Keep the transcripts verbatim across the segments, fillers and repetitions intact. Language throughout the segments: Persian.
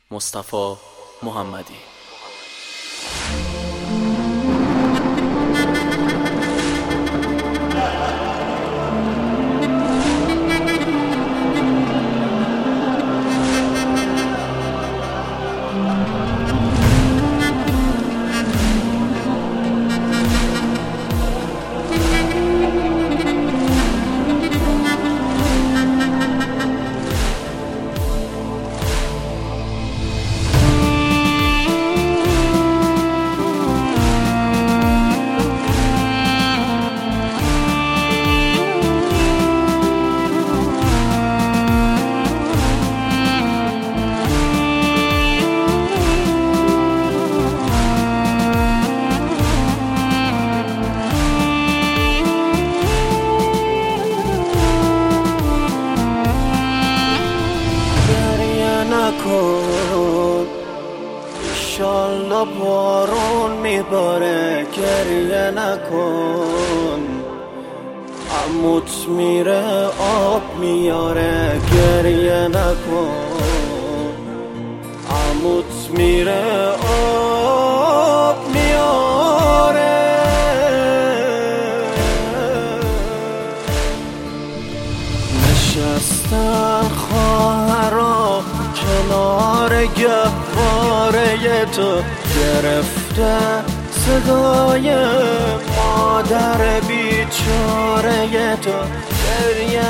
مصطفی محمدی. نکن انشالله بارون میباره، گریه نکن. عموت میره آب میاره، گریه نکن. عموت میره آب میاره. نشستن خواهرا کنار گهواره تو، گرفته صدای مادر بیچاره تو. گریه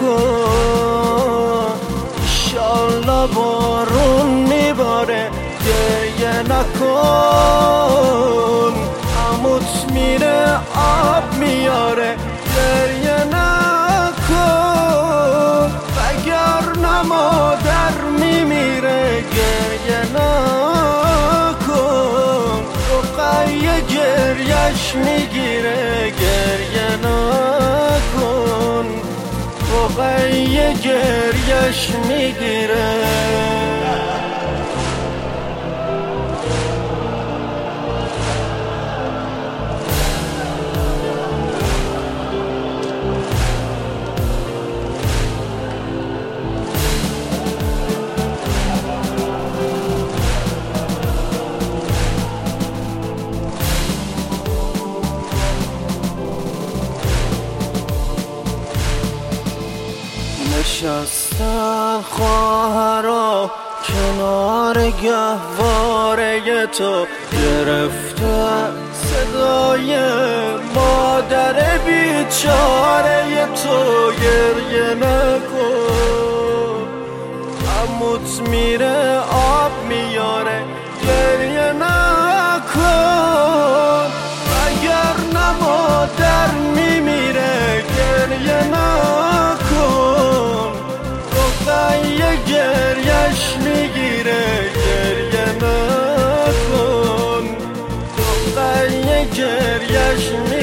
نکن انشالله بارون میباره، گریه نکن. عموت میره آب میاره، گریه نکن. وگرنه مادر میمیره، گریه نکن. رقیه گریش میگیره، گریه نکن. رقیه گریش میگیره. نشستن خواهرا کنار گهواره تو، گرفته صدای مادر بیچاره تو. گریه نکن عموت میره آب میاره، گریه نکن. وگرنه مادر میمیره، گریه نکن. رقیه گریش میگیره، گریه نکن. رقیه گریش میگیره.